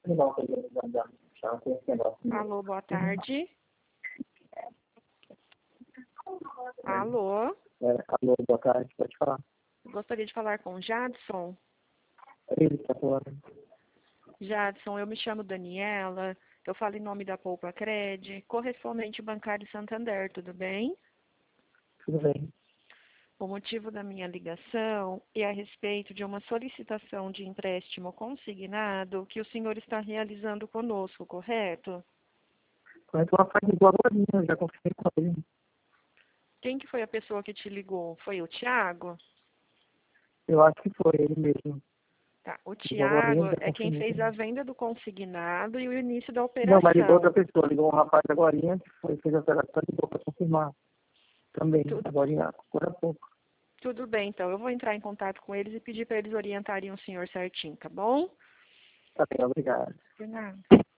Alô, boa tarde. Alô, Alô, boa tarde, pode falar. gostaria de falar com o Jadson. Ele está falando. Jadson, eu me chamo Daniela, eu falo em nome da Poupa Cred, correspondente bancário Santander, tudo bem? Tudo bem. O motivo da minha ligação é a respeito de uma solicitação de empréstimo consignado que o senhor está realizando conosco, correto? Quando ela faz igual agora, eu já confirmei com ele. Quem que foi a pessoa que te ligou? Foi o Tiago? Eu acho que foi ele mesmo. Tá, o Ligou agora, Tiago já é quem confirmei fez com a ele. venda do consignado e o início da Não, mas ligou outra operação. pessoa. Ligou um rapaz agora que foi, fez a operação e ligou para confirmar. Também, Tudo, agora há pouco. tudo bem, então. Eu vou entrar em contato com eles e pedir para eles orientarem o senhor certinho, tá bom? Tá bem, obrigado. De nada.